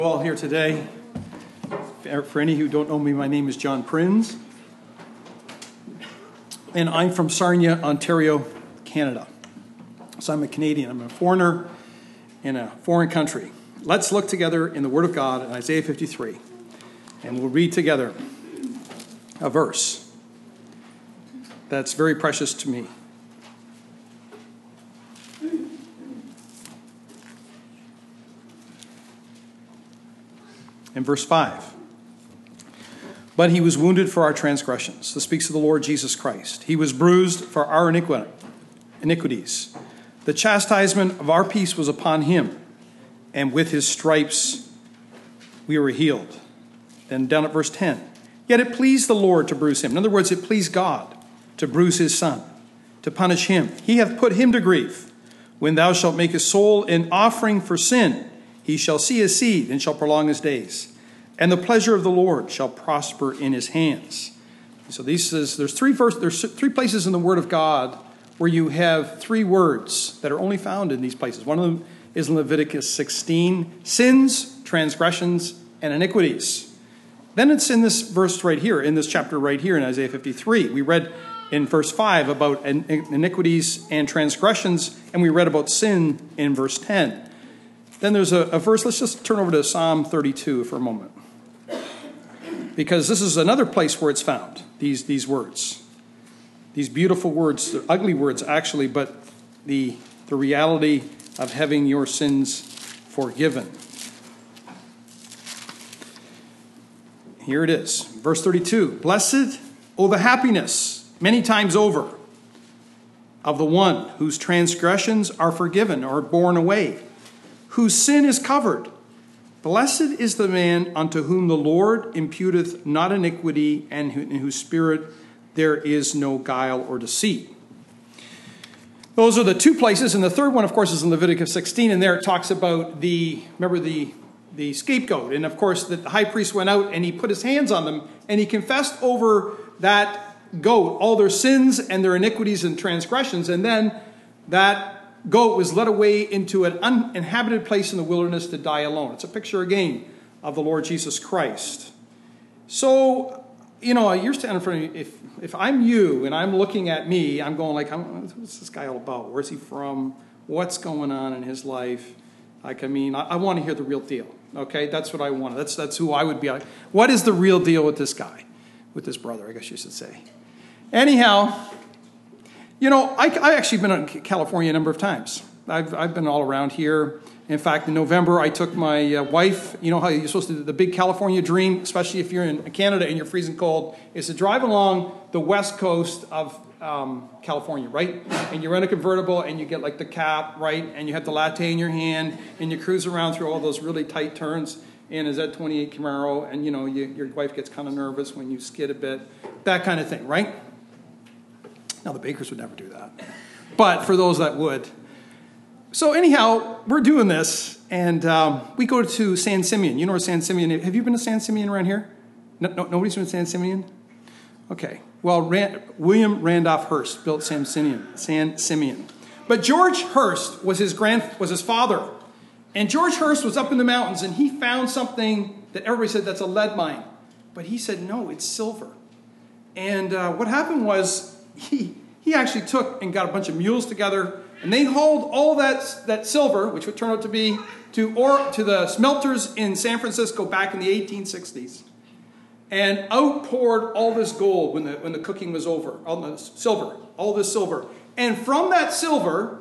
All here today. For any who don't know me, my name is John Prinz, and I'm from Sarnia, Ontario, Canada. So I'm a Canadian. I'm a foreigner in a foreign country. Let's look together in the Word of God in Isaiah 53, and we'll read together a verse that's very precious to me. In verse 5, but he was wounded for our transgressions. This speaks of the Lord Jesus Christ. He was bruised for our iniquities. The chastisement of our peace was upon him, and with his stripes we were healed. Then down at verse 10, yet it pleased the Lord to bruise him. In other words, it pleased God to bruise his son, to punish him. He hath put him to grief. When thou shalt make his soul an offering for sin, he shall see his seed and shall prolong his days, and the pleasure of the Lord shall prosper in his hands. So there's three places in the Word of God where you have three words that are only found in these places. One of them is in Leviticus 16, sins, transgressions, and iniquities. Then it's in this verse right here, in this chapter right here in Isaiah 53. We read in verse 5 about iniquities and transgressions, and we read about sin in verse 10. Then there's a verse, let's just turn over to Psalm 32 for a moment. Because this is another place where it's found, these words. These beautiful words, they're ugly words actually, but the reality of having your sins forgiven. Here it is, verse 32. Blessed, oh the happiness, many times over, of the one whose transgressions are forgiven or borne away, whose sin is covered. Blessed is the man unto whom the Lord imputeth not iniquity, and in whose spirit there is no guile or deceit. Those are the two places, and the third one, of course, is in Leviticus 16, and there it talks about the scapegoat. And of course, the high priest went out and he put his hands on them, and he confessed over that goat all their sins and their iniquities and transgressions, and then that goat was led away into an uninhabited place in the wilderness to die alone. It's a picture again of the Lord Jesus Christ. So, you're standing in front of me. If I'm you and I'm looking at me, I'm going like, what's this guy all about? Where's he from? What's going on in his life? I want to hear the real deal. Okay, that's what I want. That's who I would be like. What is the real deal with this guy? With this brother, I guess you should say. Anyhow, I actually been in California a number of times. I've been all around here. In fact, in November, I took my wife. You know how you're supposed to do the big California dream, especially if you're in Canada and you're freezing cold, is to drive along the west coast of California, right? And you rent a convertible and you get like the cap, right? And you have the latte in your hand and you cruise around through all those really tight turns in a Z28 Camaro, and your wife gets kind of nervous when you skid a bit, that kind of thing, right? Now, the Bakers would never do that, but for those that would. So anyhow, we're doing this, and we go to San Simeon. You know where San Simeon is? Have you been to San Simeon around here? No, nobody's been to San Simeon? Okay. Well, William Randolph Hearst built San Simeon. But George Hearst was his father. And George Hearst was up in the mountains, and he found something that everybody said that's a lead mine. But he said, no, it's silver. And what happened was he actually took and got a bunch of mules together, and they hauled all that silver, which would turn out to be to the smelters in San Francisco back in the 1860s, and outpoured all this gold when the cooking was over, all this silver. And from that silver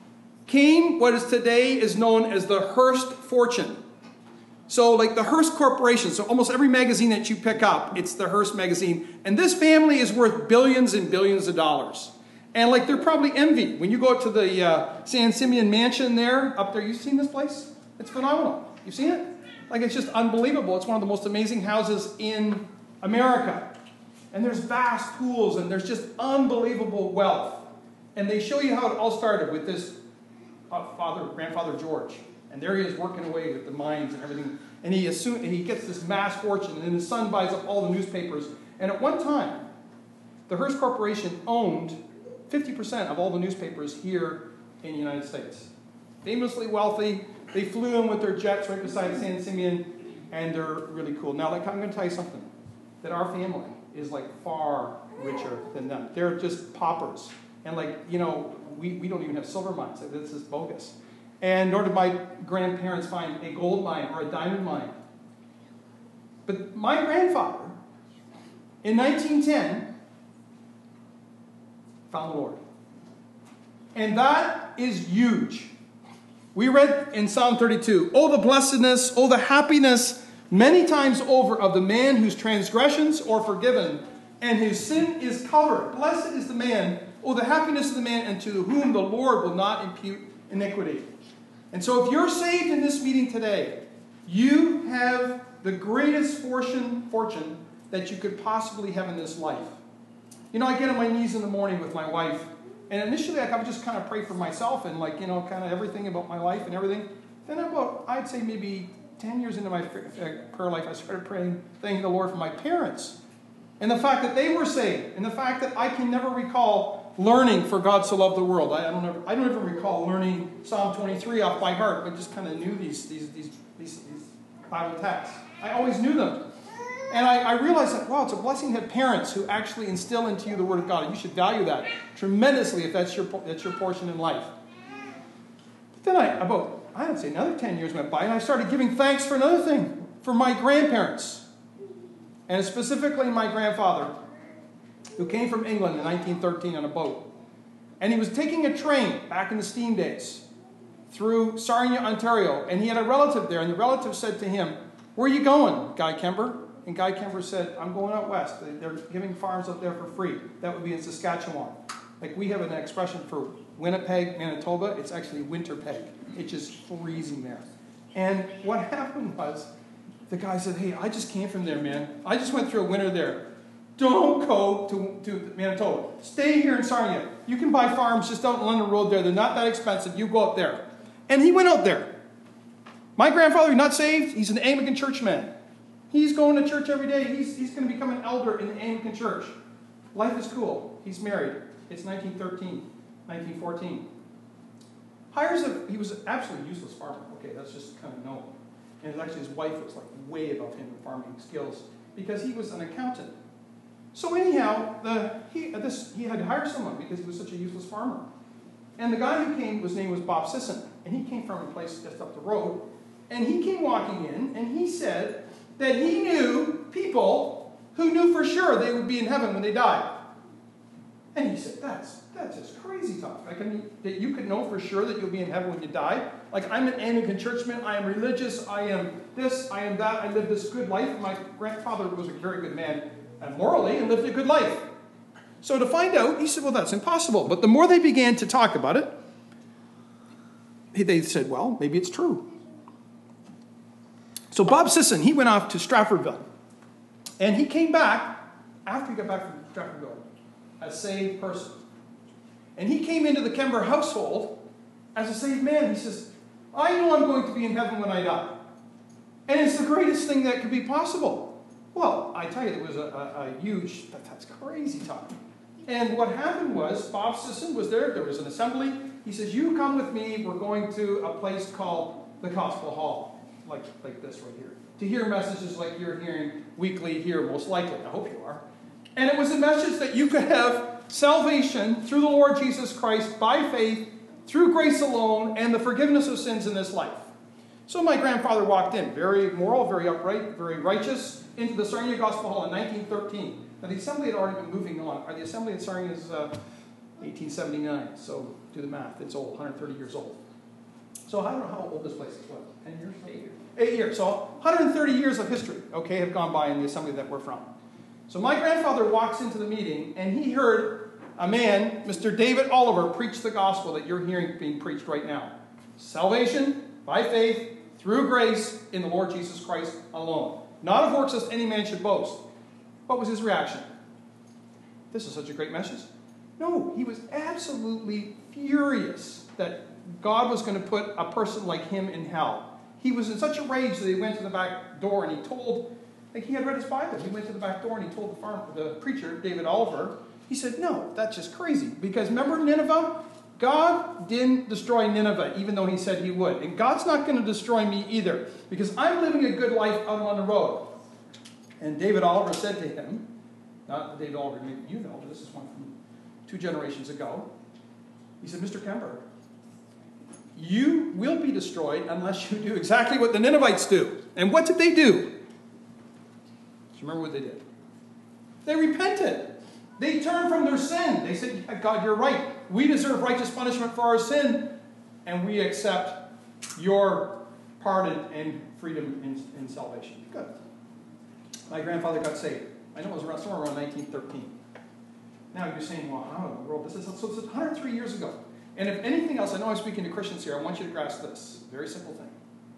came what is today is known as the Hearst fortune. So like the Hearst Corporation, so almost every magazine that you pick up, it's the Hearst magazine. And this family is worth billions and billions of dollars. And like they're probably envied. When you go to the San Simeon mansion there, up there, you've seen this place? It's phenomenal. You've seen it? Like it's just unbelievable. It's one of the most amazing houses in America. And there's vast pools and there's just unbelievable wealth. And they show you how it all started with this grandfather George. And there he is working away with the mines and everything. And he gets this mass fortune. And his son buys up all the newspapers. And at one time, the Hearst Corporation owned 50% of all the newspapers here in the United States. Famously wealthy. They flew in with their jets right beside San Simeon. And they're really cool. Now, like, I'm going to tell you something. That our family is, like, far richer than them. They're just paupers. And, like, you know, we don't even have silver mines. This is bogus. And nor did my grandparents find a gold mine or a diamond mine. But my grandfather, in 1910, found the Lord. And that is huge. We read in Psalm 32, "Oh, the blessedness, oh, the happiness, many times over of the man whose transgressions are forgiven and whose sin is covered. Blessed is the man, oh, the happiness of the man unto whom the Lord will not impute iniquity." And so if you're saved in this meeting today, you have the greatest fortune that you could possibly have in this life. You know, I get on my knees in the morning with my wife, and initially I would just kind of pray for myself and, like, you know, kind of everything about my life and everything. Then about, I'd say maybe 10 years into my prayer life, I started praying, thanking the Lord for my parents. And the fact that they were saved. And the fact that I can never recall learning "For God so loved the world." I don't even recall learning Psalm 23 off by heart. I just kind of knew these Bible texts. I always knew them. And I realized that, wow, it's a blessing to have parents who actually instill into you the Word of God. And you should value that tremendously if that's your portion in life. But then I would say another 10 years went by, and I started giving thanks for another thing, for my grandparents. And specifically my grandfather, who came from England in 1913 on a boat. And he was taking a train back in the steam days through Sarnia, Ontario. And he had a relative there, and the relative said to him, "Where are you going, Guy Kember?" And Guy Kember said, "I'm going out west. They're giving farms out there for free." That would be in Saskatchewan. Like, we have an expression for Winnipeg, Manitoba. It's actually Winterpeg. It's just freezing there. And what happened was, the guy said, "Hey, I just came from there, man. I just went through a winter there. Don't go to Manitoba. Stay here in Sarnia. You can buy farms just out on London Road there. They're not that expensive. You go out there." And he went out there. My grandfather, not saved. He's an Anglican churchman. He's going to church every day. He's going to become an elder in the Anglican church. Life is cool. He's married. It's 1914. He was an absolutely useless farmer. Okay, that's just kind of known. And actually his wife was, like, way above him in farming skills because he was an accountant. So anyhow, he had to hire someone because he was such a useless farmer. And the guy who came, his name was Bob Sisson, and he came from a place just up the road. And he came walking in, and he said that he knew people who knew for sure they would be in heaven when they died. And he said, that's just crazy talk. Like, I mean, that you could know for sure that you'll be in heaven when you die. Like, I'm an Anglican churchman. I am religious. I am this. I am that. I live this good life. My grandfather was a very good man morally and lived a good life. So to find out, he said, well, that's impossible. But the more they began to talk about it, they said, well, maybe it's true. So Bob Sisson, he went off to Stratfordville. And he came back, after he got back from Stratfordville, a saved person. And he came into the Kember household as a saved man. He says, I know I'm going to be in heaven when I die. And it's the greatest thing that could be possible. Well, I tell you, it was a huge, that's crazy talk. And what happened was, Bob Sisson was there. There was an assembly. He says, you come with me. We're going to a place called the Gospel Hall, like this right here, to hear messages like you're hearing weekly here, most likely. I hope you are. And it was a message that you could have salvation through the Lord Jesus Christ by faith, through grace alone, and the forgiveness of sins in this life. So my grandfather walked in, very moral, very upright, very righteous, into the Sarnia Gospel Hall in 1913. Now, the assembly had already been moving along. The assembly in Sarnia is 1879, so do the math. It's old, 130 years old. So I don't know how old this place is. What, 10 years? 8 years. 8 years. So 130 years of history, okay, have gone by in the assembly that we're from. So my grandfather walks into the meeting, and he heard a man, Mr. David Oliver, preach the gospel that you're hearing being preached right now. Salvation by faith, through grace, in the Lord Jesus Christ alone. Not of works lest any man should boast. What was his reaction? This is such a great message. No, he was absolutely furious that God was going to put a person like him in hell. He was in such a rage that he went to the back door and he told, like he had read his Bible. He went to the back door and he told the preacher, David Oliver, he said, no, that's just crazy. Because remember Nineveh? God didn't destroy Nineveh, even though he said he would. And God's not going to destroy me either, because I'm living a good life out on the road. And David Oliver said to him, not David Oliver, maybe you know, but this is one from 2 generations ago. He said, Mr. Kemper, you will be destroyed unless you do exactly what the Ninevites do. And what did they do? Do you remember what they did? They repented. They turned from their sin. They said, yeah, God, you're right. We deserve righteous punishment for our sin, and we accept your pardon and freedom in salvation. Good. My grandfather got saved. I know it was somewhere around 1913. Now you're saying, well, how in the world? This is 103 years ago. And if anything else, I know I'm speaking to Christians here, I want you to grasp this. Very simple thing.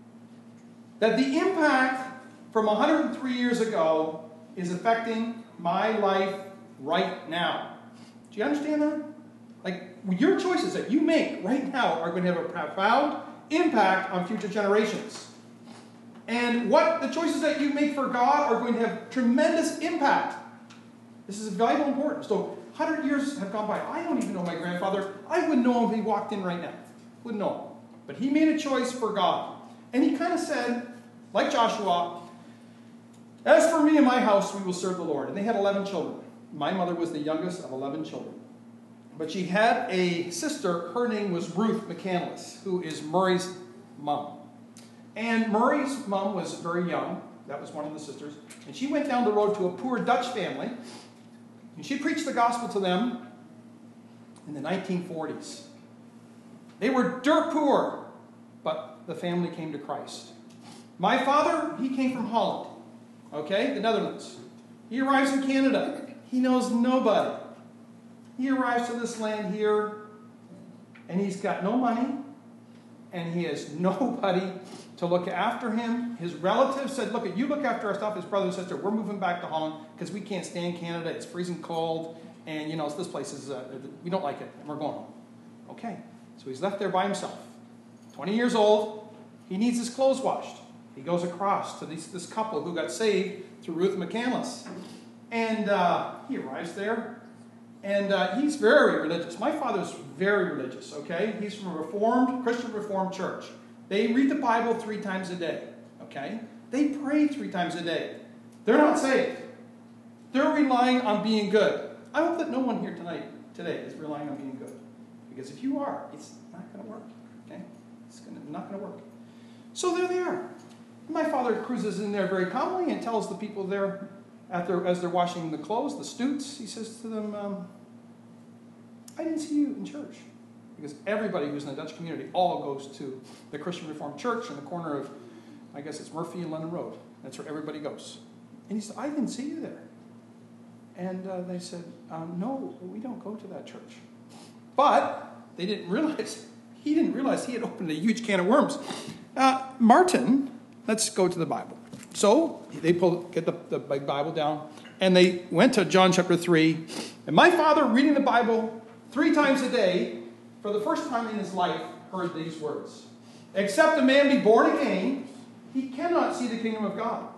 That the impact from 103 years ago is affecting my life right now. Do you understand that? Like, your choices that you make right now are going to have a profound impact on future generations. And what the choices that you make for God are going to have tremendous impact. This is vital and important. So 100 years have gone by. I don't even know my grandfather. I wouldn't know him if he walked in right now. Wouldn't know him. But he made a choice for God. And he kind of said, like Joshua, as for me and my house, we will serve the Lord. And they had 11 children. My mother was the youngest of 11 children. But she had a sister. Her name was Ruth McCandless, who is Murray's mom. And Murray's mom was very young. That was one of the sisters. And she went down the road to a poor Dutch family. And she preached the gospel to them in the 1940s. They were dirt poor, but the family came to Christ. My father, he came from Holland, okay, the Netherlands. He arrives in Canada. He knows nobody. He arrives to this land here, and he's got no money, and he has nobody to look after him. His relatives said, look, you look after our stuff. His brother and sister, we're moving back to Holland because we can't stand Canada. It's freezing cold, and, this place is, we don't like it, and we're going home. Okay, so he's left there by himself. 20 years old, he needs his clothes washed. He goes across to this couple who got saved through Ruth McCandless. And he arrives there, and he's very religious. My father's very religious, okay? He's from a Christian Reformed church. They read the Bible 3 times a day, okay? They pray 3 times a day. They're not saved. They're relying on being good. I hope that no one here today is relying on being good. Because if you are, it's not going to work, okay? It's not going to work. So there they are. My father cruises in there very calmly and tells the people there, as they're washing the clothes, the stoots, he says to them, I didn't see you in church. Because everybody who's in the Dutch community all goes to the Christian Reformed Church in the corner of, I guess it's Murphy and London Road. That's where everybody goes. And he said, I didn't see you there. And they said, no, we don't go to that church. But he didn't realize he had opened a huge can of worms. Martin, let's go to the Bible. So they get the Bible down, and they went to John chapter 3. And my father, reading the Bible 3 times a day, for the first time in his life, heard these words. Except a man be born again, he cannot see the kingdom of God.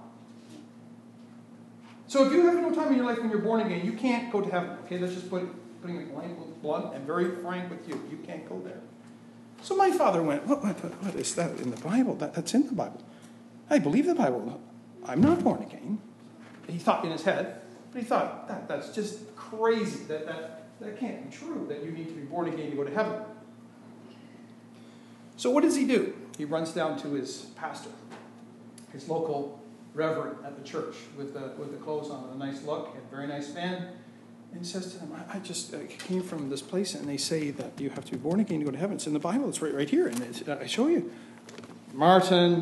So if you have no time in your life when you're born again, you can't go to heaven. Okay, let's just putting it blunt and very frank with you. You can't go there. So my father went, what is that in the Bible? That's in the Bible. I believe the Bible. I'm not born again. He thought in his head, but he thought, that's just crazy. That can't be true, that you need to be born again to go to heaven. So what does he do? He runs down to his pastor, his local reverend at the church with the clothes on and a nice look and very nice man, and says to them, I just came from this place, and they say that you have to be born again to go to heaven. It's in the Bible. It's right here, and I show you. Martin,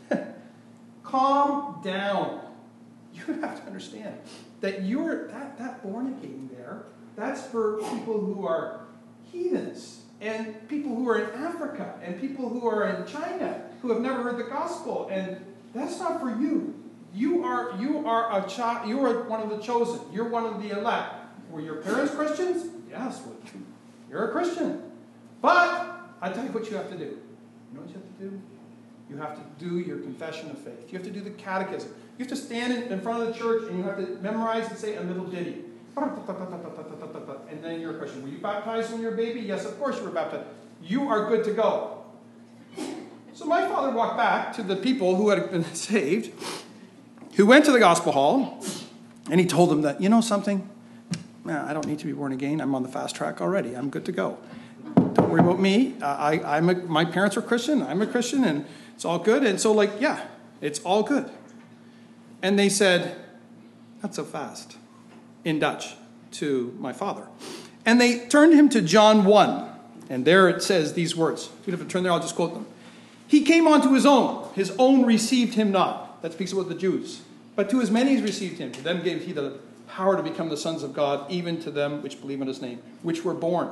calm down. You have to understand that that born again there, that's for people who are heathens and people who are in Africa and people who are in China who have never heard the gospel, and that's not for you. You are a child. You are one of the chosen. You're one of the elect. Were your parents Christians? Yes. You're a Christian. But I tell you what you have to do. You know what you have to do? You have to do your confession of faith. You have to do the catechism. You have to stand in front of the church and you have to memorize and say a little ditty. And and then you're a Christian. Were you baptized when you were a baby? Yes, of course you were baptized. You are good to go. So my father walked back to the people who had been saved, who went to the gospel hall, and he told them that, you know something? I don't need to be born again. I'm on the fast track already. I'm good to go. Don't worry about me. My parents were Christian. I'm a Christian, and it's all good. And so, yeah, it's all good. And they said, not so fast, in Dutch, to my father. And they turned him to John 1. And there it says these words. If you don't have to turn there, I'll just quote them. He came unto his own received him not. That speaks about the Jews. But to as many as received him, to them gave he the power to become the sons of God, even to them which believe in his name, which were born,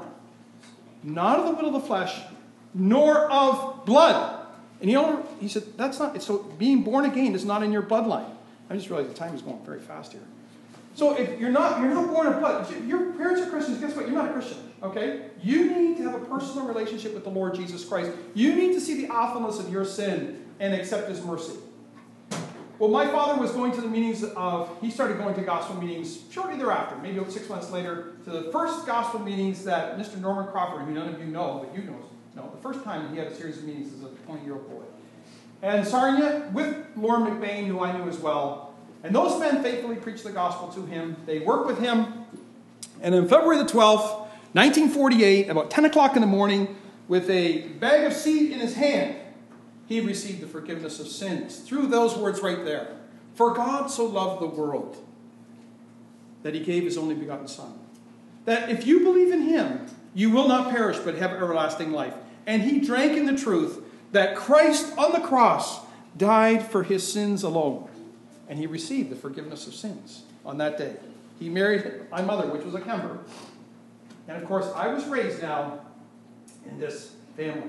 not of the will of the flesh, nor of blood. And he said, that's not, so being born again is not in your bloodline. I just realized the time is going very fast here. So if you're not born of blood, if your parents are Christians, guess what? You're not a Christian, okay? You need to have a personal relationship with the Lord Jesus Christ. You need to see the awfulness of your sin and accept his mercy. Well, my father was going to the meetings he started going to gospel meetings shortly thereafter, maybe 6 months later, to the first gospel meetings that Mr. Norman Crawford, who none of you know, but you know, the first time he had a series of meetings as a 20-year-old boy. And Sarnia, with Lauren McBain, who I knew as well, and those men faithfully preached the gospel to him. They worked with him. And on February the 12th, 1948, about 10 o'clock in the morning, with a bag of seed in his hand, he received the forgiveness of sins. Through those words right there. For God so loved the world that he gave his only begotten Son. That if you believe in him, you will not perish but have everlasting life. And he drank in the truth that Christ on the cross died for his sins alone. And he received the forgiveness of sins on that day. He married my mother, which was a Kemper. And of course, I was raised now in this family.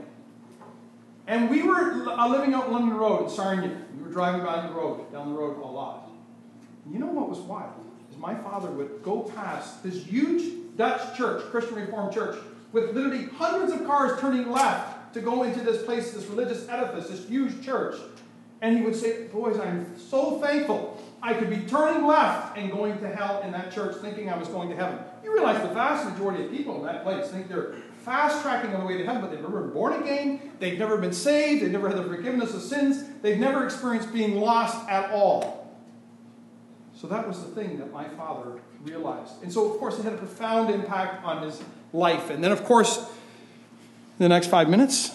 And we were living out London Road in Sarnia. We were driving down the road a lot. And you know what was wild? Is my father would go past this huge Dutch church, Christian Reformed church, with literally hundreds of cars turning left to go into this place, this religious edifice, this huge church. And he would say, boys, I'm so thankful I could be turning left and going to hell in that church thinking I was going to heaven. You realize the vast majority of people in that place think they're fast-tracking on the way to heaven, but they've never been born again, they've never been saved, they've never had the forgiveness of sins, they've never experienced being lost at all. So that was the thing that my father realized. And so, of course, it had a profound impact on his life. And then, of course, the next 5 minutes,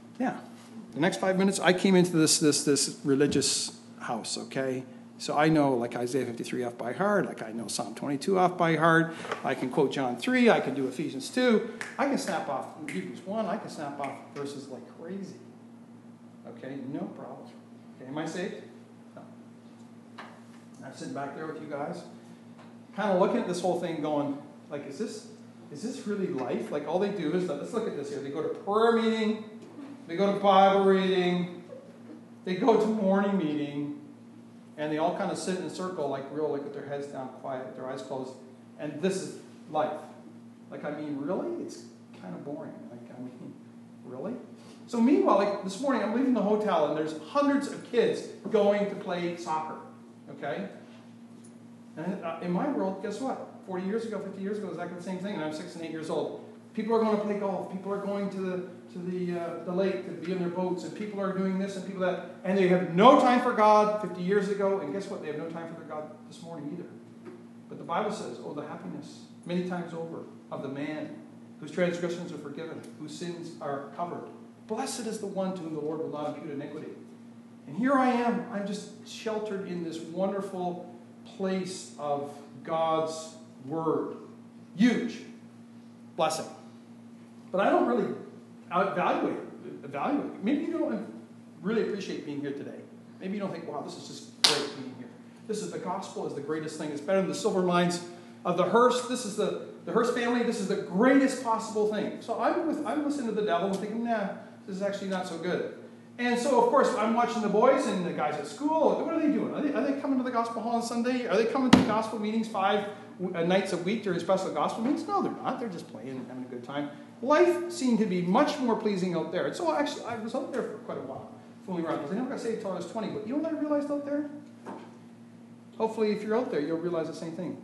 I came into this religious house, okay? So I know like Isaiah 53 off by heart, like I know Psalm 22 off by heart, I can quote John 3, I can do Ephesians 2, I can snap off Hebrews 1, I can snap off verses like crazy. Okay, no problem. Okay, am I saved? No. I'm sitting back there with you guys, kind of looking at this whole thing going, like, is this really life? Like all they do is, let's look at this here, they go to prayer meeting, they go to Bible reading, they go to morning meeting, and they all kind of sit in a circle, like with their heads down, quiet, their eyes closed. And this is life. Like, I mean, really? It's kind of boring. Like, I mean, really? So meanwhile, like this morning, I'm leaving the hotel, and there's hundreds of kids going to play soccer. Okay? And in my world, guess what? 40 years ago, 50 years ago, it was exactly the same thing, and I'm 6 and 8 years old. People are going to play golf. People are going to the lake to be in their boats, and people are doing this and people that, and they have no time for God 50 years ago, and guess what? They have no time for their God this morning either. But the Bible says, oh, the happiness, many times over, of the man whose transgressions are forgiven, whose sins are covered. Blessed is the one to whom the Lord will not impute iniquity. And here I am. I'm just sheltered in this wonderful place of God's Word. Huge blessing. But I don't really evaluate. Maybe you don't really appreciate being here today. Maybe you don't think, wow, this is just great being here. This is the gospel is the greatest thing. It's better than the silver mines of the Hearst. This is the Hearst family. This is the greatest possible thing. So I'm listening to the devil and thinking, nah, this is actually not so good. And so, of course, I'm watching the boys and the guys at school. What are they doing? Are they coming to the gospel hall on Sunday? Are they coming to gospel meetings 5 nights a week during special gospel meetings? No, they're not. They're just playing and having a good time. Life seemed to be much more pleasing out there. And so actually, I was out there for quite a while, fooling around. Because I never got saved until I was 20. But you know what I realized out there? Hopefully, if you're out there, you'll realize the same thing.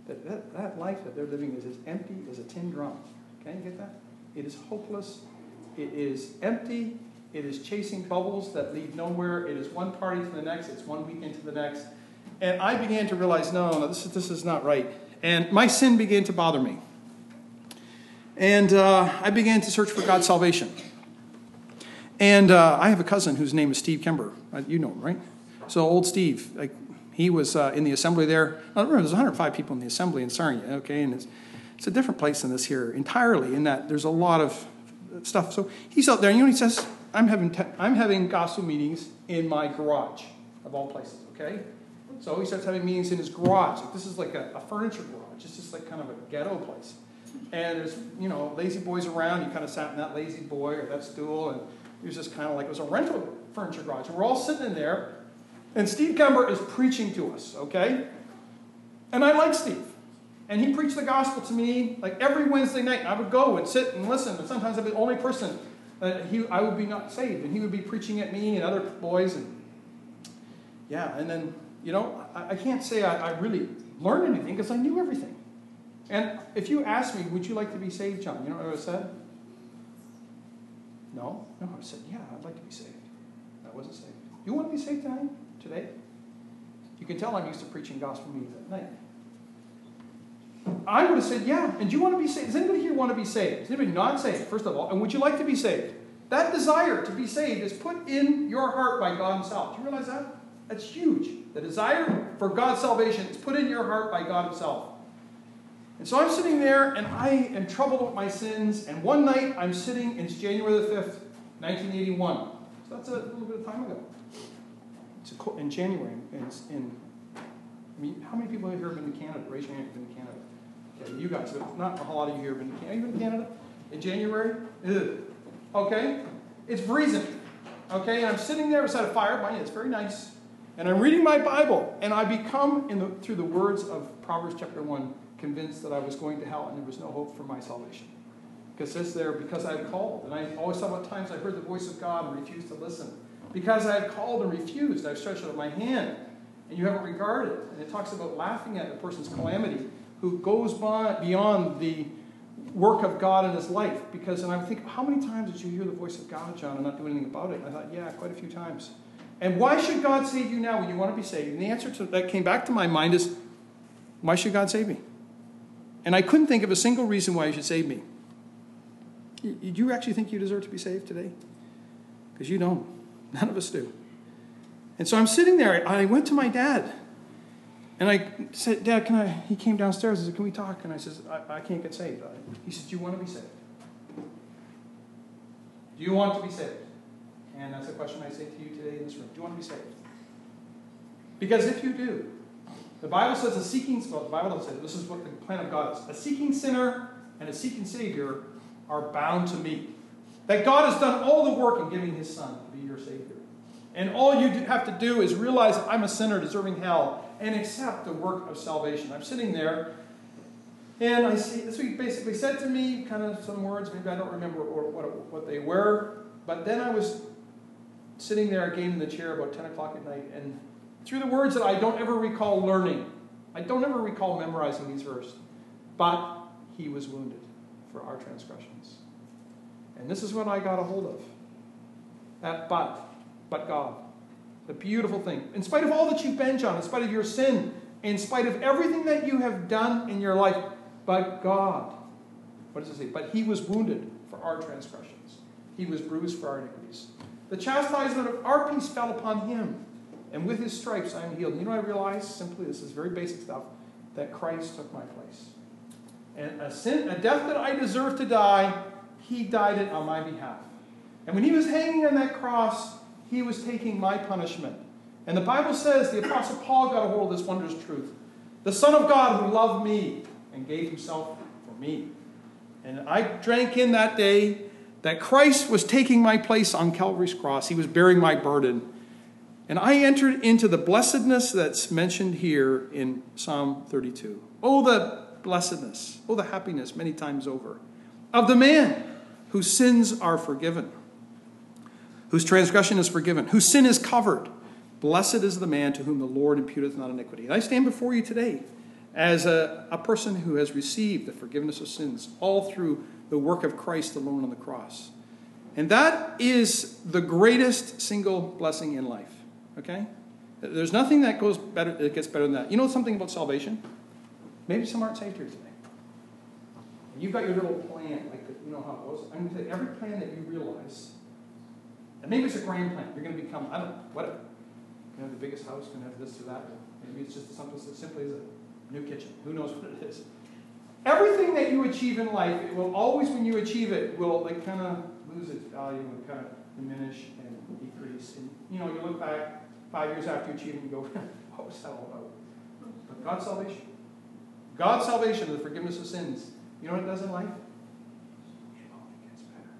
That life that they're living is as empty as a tin drum. Can you get that? It is hopeless. It is empty. It is chasing bubbles that lead nowhere. It is one party to the next. It's one weekend to the next. And I began to realize, no, this is not right. And my sin began to bother me. And I began to search for God's salvation. And I have a cousin whose name is Steve Kember. You know him, right? So old Steve, he was in the assembly there. Now, remember, there's 105 people in the assembly in Sarnia, okay? And it's a different place than this here entirely, in that there's a lot of stuff. So he's out there, and you know what he says? I'm having gospel meetings in my garage, of all places, okay? So he starts having meetings in his garage. This is like a furniture garage. It's just like kind of a ghetto place. And there's, lazy boys around. You kind of sat in that lazy boy or that stool, and it was just kind of like it was a rental furniture garage. And we're all sitting in there, and Steve Kember is preaching to us, okay? And I like Steve. And he preached the gospel to me like every Wednesday night. I would go and sit and listen. And sometimes I'd be the only person. I would be not saved. And he would be preaching at me and other boys. And then, I can't say I really learned anything because I knew everything. And if you asked me, would you like to be saved, John? You know what I would have said? No, I said, yeah, I'd like to be saved. I wasn't saved. You want to be saved tonight? Today? You can tell I'm used to preaching gospel meetings at night. I would have said, yeah. And do you want to be saved? Does anybody here want to be saved? Is anybody not saved, first of all? And would you like to be saved? That desire to be saved is put in your heart by God himself. Do you realize that? That's huge. The desire for God's salvation is put in your heart by God himself. And so I'm sitting there, and I am troubled with my sins. And one night, I'm sitting, and it's January the 5th, 1981. So that's a little bit of time ago. It's in January. How many people here have been to Canada? Raise your hand if you've been to Canada. Okay, you guys, but not a lot of you here have been to Canada. Have you been to Canada in January? Ugh. Okay? It's freezing. Okay? And I'm sitting there beside a fire. Mind you, it's very nice. And I'm reading my Bible. And I become, through the words of Proverbs chapter 1, convinced that I was going to hell and there was no hope for my salvation. Because it's there because I had called. And I always thought about times I heard the voice of God and refused to listen. Because I had called and refused, I've stretched out my hand. And you haven't regarded. And it talks about laughing at a person's calamity who goes beyond the work of God in his life. And I would think, how many times did you hear the voice of God, John, and not do anything about it? And I thought, yeah, quite a few times. And why should God save you now when you want to be saved? And the answer to that came back to my mind is, why should God save me? And I couldn't think of a single reason why he should save me. Do you actually think you deserve to be saved today? Because you don't. None of us do. And so I'm sitting there. I went to my dad. And I said, Dad, he came downstairs and said, can we talk? And I said, I can't get saved. He said, do you want to be saved? Do you want to be saved? And that's a question I say to you today in this room. Do you want to be saved? Because if you do, the Bible says the Bible doesn't say this is what the plan of God is. A seeking sinner and a seeking Savior are bound to meet. That God has done all the work in giving his Son to be your Savior. And all you have to do is realize I'm a sinner deserving hell and accept the work of salvation. I'm sitting there, and I see this. He basically said to me, kind of some words. Maybe I don't remember what they were. But then I was sitting there again in the chair about 10 o'clock at night, and through the words that I don't ever recall learning, I don't ever recall memorizing these verses, but he was wounded for our transgressions. And this is what I got a hold of. That but God. The beautiful thing. In spite of all that you've been, John, in spite of your sin, in spite of everything that you have done in your life, but God. What does it say? But he was wounded for our transgressions. He was bruised for our iniquities. The chastisement of our peace fell upon him. And with his stripes I am healed. You know what I realized? Simply, this is very basic stuff, that Christ took my place. And a death that I deserved to die, he died it on my behalf. And when he was hanging on that cross, he was taking my punishment. And the Bible says, the Apostle Paul got a hold of this wondrous truth. The Son of God who loved me and gave himself for me. And I drank in that day that Christ was taking my place on Calvary's cross. He was bearing my burden. And I entered into the blessedness that's mentioned here in Psalm 32. Oh, the blessedness. Oh, the happiness many times over. Of the man whose sins are forgiven, whose transgression is forgiven, whose sin is covered. Blessed is the man to whom the Lord imputeth not iniquity. And I stand before you today, as a person who has received the forgiveness of sins all through the work of Christ alone on the cross. And that is the greatest single blessing in life. Okay? There's nothing that gets better than that. You know something about salvation? Maybe some aren't saved here today. And you've got your little plan, like you know how it goes. I'm going to tell you, every plan that you realize, and maybe it's a grand plan. You're going to become, I don't know, whatever. You're going to have the biggest house, you're going to have this or that. Maybe it's just something as simply as a new kitchen. Who knows what it is? Everything that you achieve in life, it will always, when you achieve it, will like kind of lose its value and kind of diminish and decrease. And you know, you look back 5 years after you achieve it and you go, what was that all about? But God's salvation and the forgiveness of sins, you know what it does in life? It only gets better.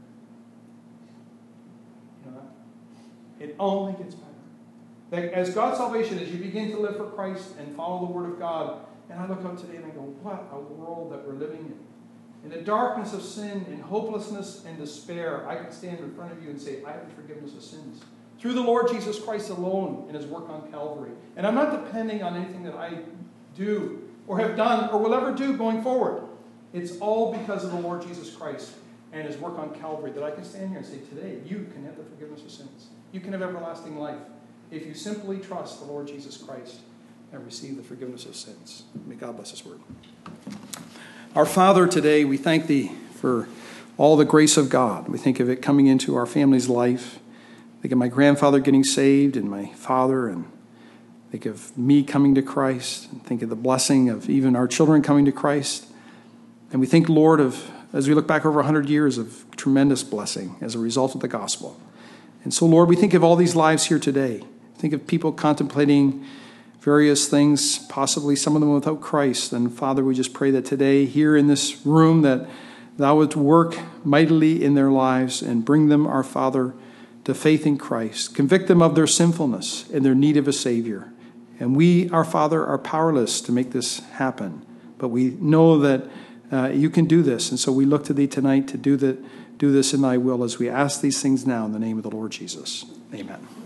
You know that? It only gets better. That as God's salvation, as you begin to live for Christ and follow the Word of God, and I look out today and I go, what a world that we're living in. In the darkness of sin, in hopelessness and despair, I can stand in front of you and say, I have the forgiveness of sins. Through the Lord Jesus Christ alone and His work on Calvary. And I'm not depending on anything that I do or have done or will ever do going forward. It's all because of the Lord Jesus Christ and His work on Calvary that I can stand here and say, today, you can have the forgiveness of sins. You can have everlasting life if you simply trust the Lord Jesus Christ and receive the forgiveness of sins. May God bless His word. Our Father, today we thank Thee for all the grace of God. We think of it coming into our family's life. Think of my grandfather getting saved and my father, and think of me coming to Christ, and think of the blessing of even our children coming to Christ. And we think, Lord, of, as we look back over 100 years of tremendous blessing as a result of the gospel. And so, Lord, we think of all these lives here today. Think of people contemplating various things, possibly some of them without Christ. And Father, we just pray that today, here in this room, that Thou would work mightily in their lives and bring them, our Father, to faith in Christ. Convict them of their sinfulness and their need of a Savior. And we, our Father, are powerless to make this happen. But we know that You can do this. And so we look to Thee tonight to do this in Thy will as we ask these things now in the name of the Lord Jesus. Amen.